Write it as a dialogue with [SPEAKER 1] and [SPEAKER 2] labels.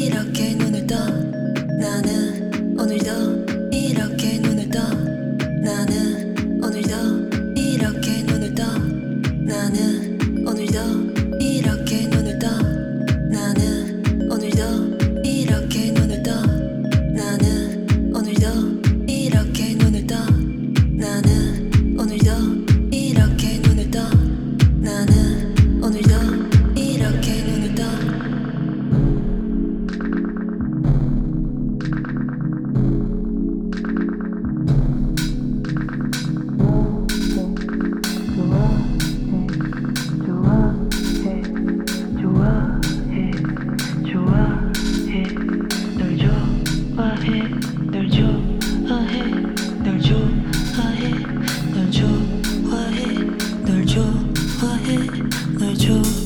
[SPEAKER 1] 이렇게 눈을 떠. 나는 오늘도 이렇게 눈을 떠. 나는 오늘도 이렇게 눈을 떠. 나는 오늘도 이렇게 눈을 떠. 나는 오늘도 이렇게 눈을 떠. 나는 오늘도 이렇게 눈을 떠. 나는 오늘도 이렇게 눈을 떠. 나는 오늘도 이렇게 눈을 떠. 널 좋아해, 널 좋아해, 널 좋아해.